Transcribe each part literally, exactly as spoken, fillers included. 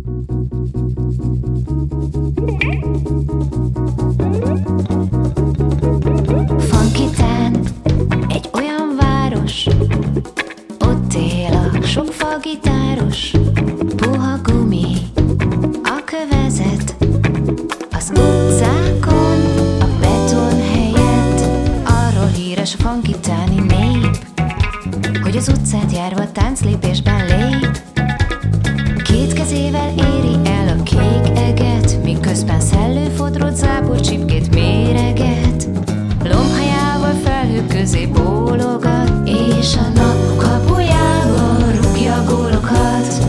Funkitán, egy olyan város, ott él a sok fagitáros. Puha gumi, a kövezet, az utcákon, a beton helyett. Arról híres a funkitáni nép, hogy az utcát járva tánclépésben lép. Két kezével éri el a kék eget, miközben szellőfodrot zápor csipkét méreget. Lombhajával felhők közé bólogat, és a nap kapujában rúgja a gólokat.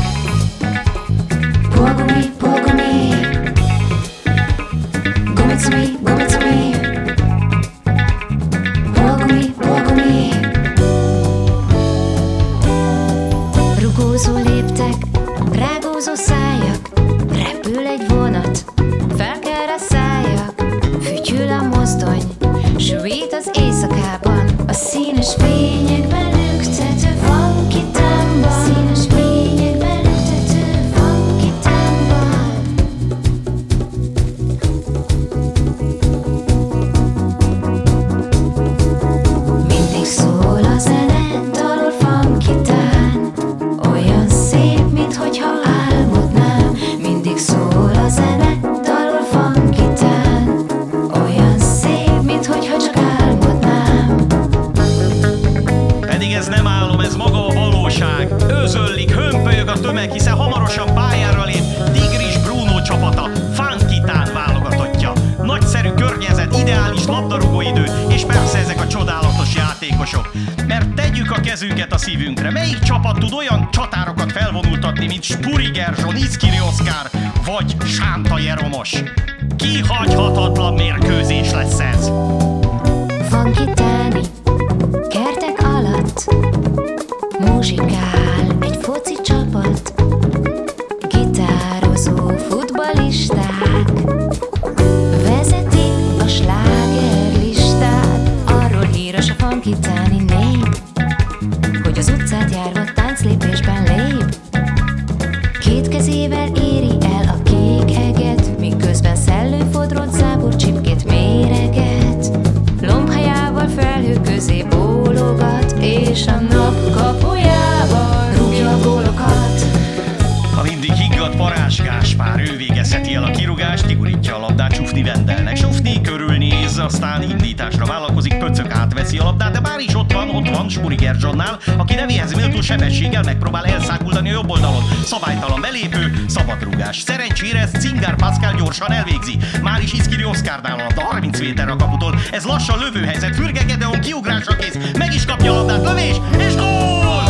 Puha-gumi, puha-gumi, gumicumi, gumicumi, puha-gumi, puha-gumi. Rugózó léptek, rágózó szájak, repül egy vonat, fel kell rá szálljak. Fütyül a mozdony, sújt az éjszakában, a színes fényekben lüktető funkitámban. Színes fényekben lüktető funkitámban. Mindig szól a zene, dalol funkitán, olyan szép, minthogyha álmodnám. Mindig szól a zene, dalol funkitán, olyan szép, minthogyha csak álmodnám. Pedig ez nem álom, ez maga a valóság. Őzöllik, hömpölyög a tömeg, hiszen hamarosan pályára lép Tigris Bruno csapata, Funkitán válogatottja. Nagyszerű környezet, ideális labdarúgóidő, és persze ezek a csodálatos játékosok. Mert tegyük a kezünket a szívünkre, melyik csapat tud olyan csatárokat felvonultatni, mint Spuri Gerzson, Iszkiri Oszkár vagy Sánta Jeromos? Kihagyhatatlan mérkőzés lesz ez! Funkitáni kertek alatt muzsikál egy foci csapat, gitározó futballisták vezetik a slágerlistát. Arról híres a funkitáni nép, hogy az utcát járva tánclépésben lép. Két kezével éri el a kék eget, miközben szellőfodrot zápor csipkét méreget. Lombhajával felhők közé bólogat, és a nap kapujában rúgja a gólokat. A mindig higgadt Parázs Gáspár, ő végezheti el a kirúgást, kigurítja a labdát Sufni Vendelnek. Sufni körülnéz, aztán indításra vállalkozik, Pöcök átveszi a labdát, de bár is ott van, ott van Spuri Gerzsonnál, aki nevéhez méltó sebességgel megpróbál elszáguldani a jobb oldalon. Szabálytalan belépő, szabadrúgás. Szerencsére ezt Cingár Pascal gyorsan elvégzi. Már is Iszkiri Oszkárnál a labda harminc méterre a kaputól. Ez lassan lövőhelyzet, Fürge Gedeon kiugrásra kész, meg is kapja a labdát, lövés és gól!